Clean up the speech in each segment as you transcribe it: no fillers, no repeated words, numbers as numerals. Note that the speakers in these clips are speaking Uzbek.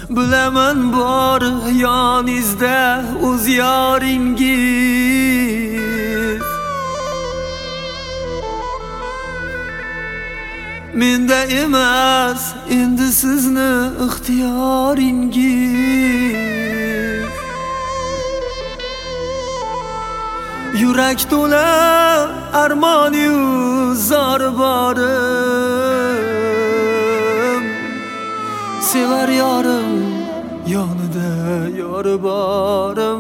Bilaman bor yoningizda o'z yoringiz. Menda emas endi sizni ixtiyoringiz. Yurak to'la armon-yu zor borim. Sevar yorim yonida yor borim.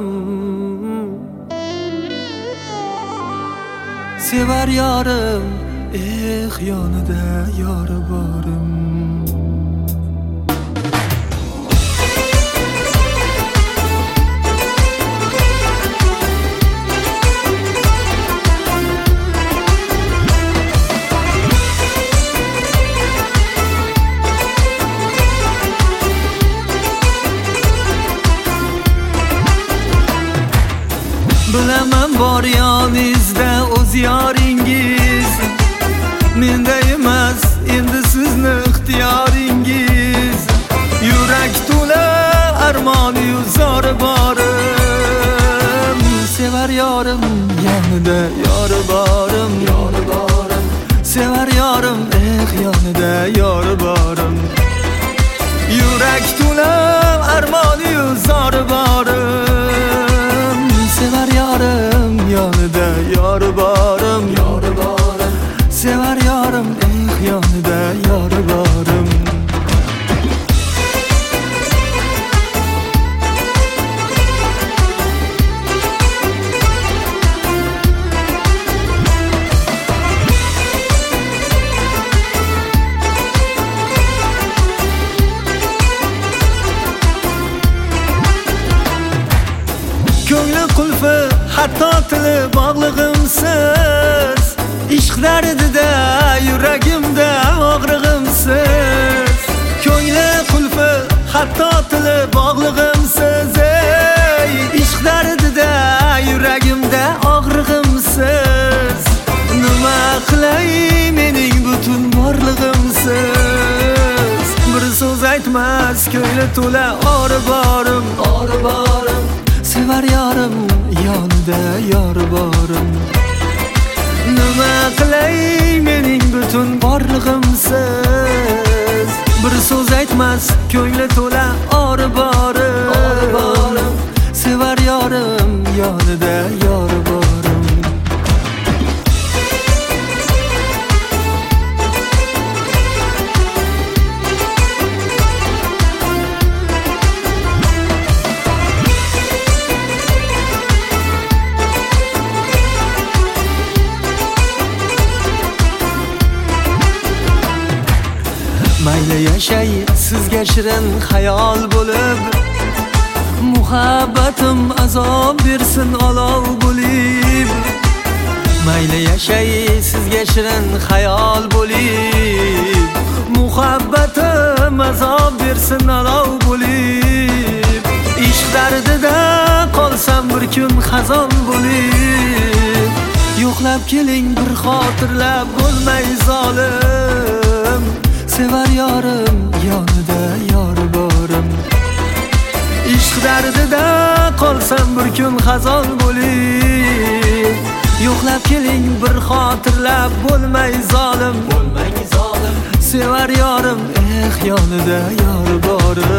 Sevar yorim yonida yor borim. Bilaman bor yoningizda o'z yoringiz. Menda emas endi sizni ixtiyoringiz. Yurak to'la armon-yu zor borim. Sevar yorim yonida yor borim. Sevar yorim yonida yor borim. Yurak to'la armon-yu zor borim. Sevar yorim yonida yor borim. Sevar yorim yonida yor borim. Ko'ngli qulfi hatto tili bog'lig'imsiz. Ishq dardida yuragimda og'rig'imsiz. Ko'ngli qulfi hatto tili bog'lig'imsiz. Ishq dardida yuragimda og'rig'imsiz. Nima qilay mening butun borlig'imsiz. Bir so'z aytmas ko'ngli to'la or borim. Sevar yorim yonida yor borim. Nima qilay mening butun borlig'imsiz. Bir so'z aytmas ko'ngli to'la or borim. Sevar yorim yonida yor borim. Mayli yashay sizga shirin xayol bo'lib. Muhabbatim azob bersin olov bo'lib. Mayli yashay sizga shirin xayol bo'lib. Muhabbatim azob bersin olov bo'lib. Ishq dardida qolsam bir kun xazon bo'lib. Yo'qlab keling bir xotirlab bo'lmay zolim. Sevar yorim yonida yor borim. Ishq dardida qolsam bir kun xazon bo'lib. Yo'qlab keling bir xotirlab bo'lmay zolim. Sevar yorim yonida yor borim.